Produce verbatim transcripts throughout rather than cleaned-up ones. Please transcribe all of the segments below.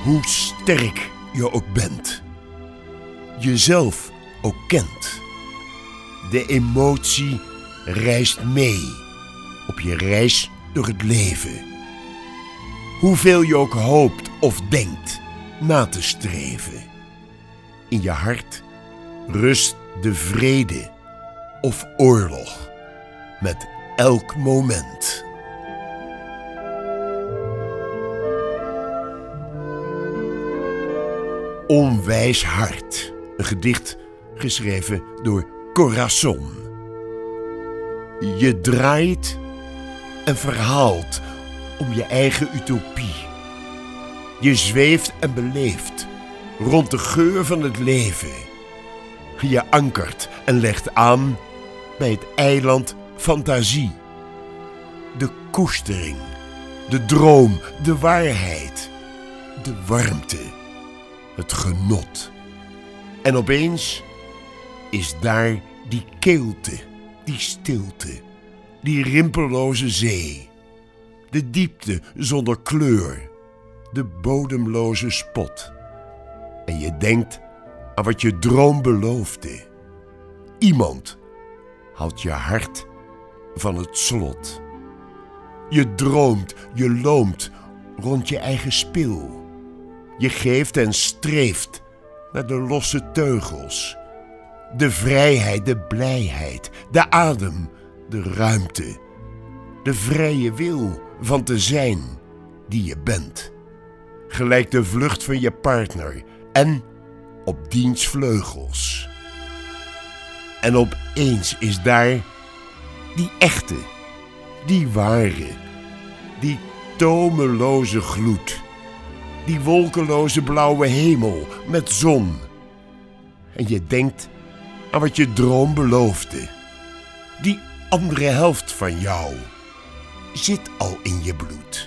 Hoe sterk je ook bent, jezelf ook kent. De emotie reist mee op je reis door het leven. Hoeveel je ook hoopt of denkt na te streven. In je hart rust de vrede of oorlog met elk moment. Onwijs hart, een gedicht geschreven door Corazon. Je draait en verhaalt om je eigen utopie. Je zweeft en beleeft rond de geur van het leven. Je ankert en legt aan bij het eiland fantasie. De koestering, de droom, de waarheid, de warmte, het genot. En opeens is daar die keelte, die stilte, die rimpelloze zee. De diepte zonder kleur, de bodemloze spot. En je denkt aan wat je droom beloofde. Iemand houdt je hart van het slot. Je droomt, je loomt rond je eigen spil. Je geeft en streeft naar de losse teugels. De vrijheid, de blijheid, de adem, de ruimte. De vrije wil van te zijn die je bent. Gelijk de vlucht van je partner en op diens vleugels. En opeens is daar die echte, die ware, die tomeloze gloed. Die wolkeloze blauwe hemel met zon. En je denkt aan wat je droom beloofde. Die andere helft van jou zit al in je bloed.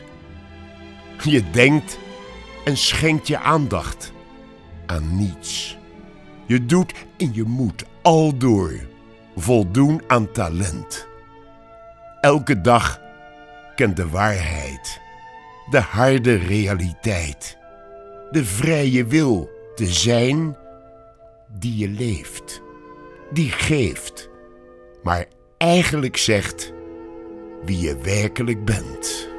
Je denkt en schenkt je aandacht aan niets. Je doet en je moet aldoor voldoen aan talent. Elke dag kent de waarheid, de harde realiteit, de vrije wil te zijn die je leeft, die geeft, maar eigenlijk zegt wie je werkelijk bent.